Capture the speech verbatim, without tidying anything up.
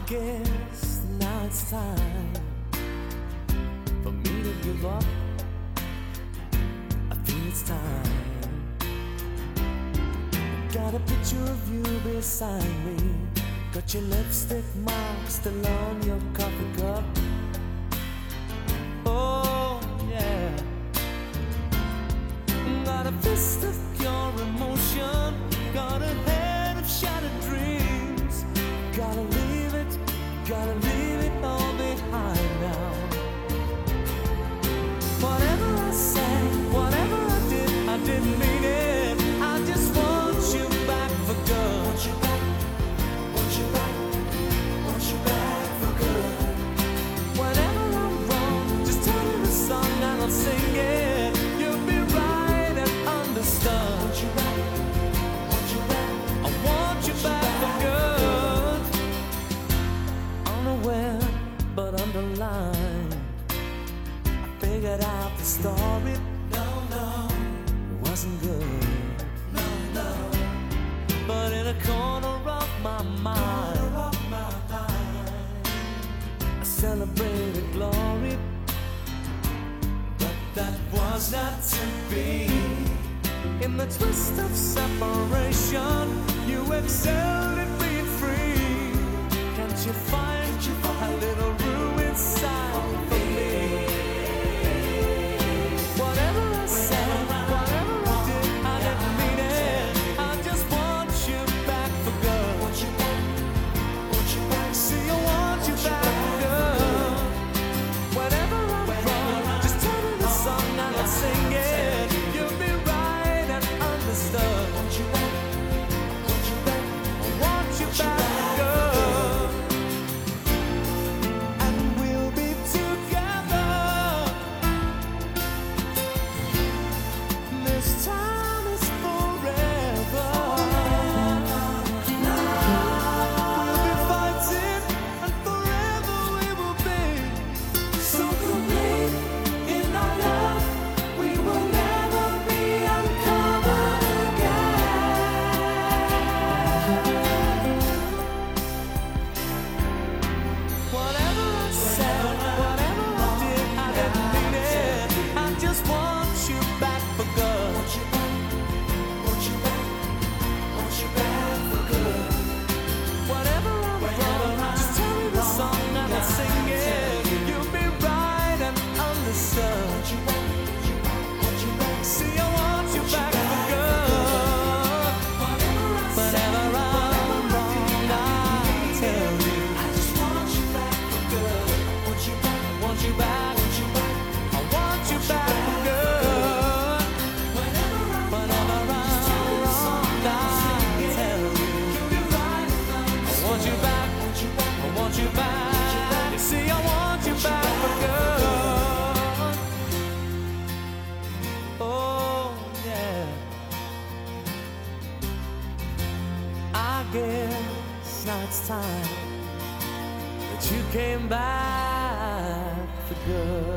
guess now it's time for me to give up. I feel it's time. Got a picture of you beside me. Got your lipstick mark still on your coffee cup. Oh yeah. Got a fist of pure emotion. Got a head of shattered dreams. Gotta leave it, gotta leave it all behind now. Whatever I said, whatever I did, I didn't mean it. I just want you back for good. Want you back, want you back, want you back for good. Whenever I'm wrong, just tell me the song and I'll sing it. You'll be right and understood. Want you back, want you back, I want you back for good. Unaware but underlined, I figured out the story. No, no, it wasn't good. No, no. But in a corner of my mind, corner of my mind, I celebrated glory. But that was not to be. In the twist of separation, you excelled at being free. Can't you find a little room inside for me? Whatever I said, whatever I did, I didn't mean it. I just want you back for good. Want you back, want you back. See, I want you back for good. Whenever I'm wrong, just tell me the song and I'll sing it. You'll be right and understood. Want you back, want you back, I want you back for good. And we'll be together. This time is forever. We'll be fighting, and forever we will be so complete in our love. We will never be uncovered again. Whatever I said, whatever I did, I didn't mean it. I just want you back for good. Want you back, want you back, want you back for good. Whatever I'm wrong, just tell me the song and I'll sing it. You'll be right and understood. Want you back, want you back, want you back. See, I want you back for good. Whatever I'm wrong, I'll tell you. I just want you back for good. Want you back, want you back, want you back. I want you back for good. Whenever I'm wrong, I'll tell you. I want you back, I want you back. You see, I want you back for good. Oh yeah. I guess now it's time that you came back for good.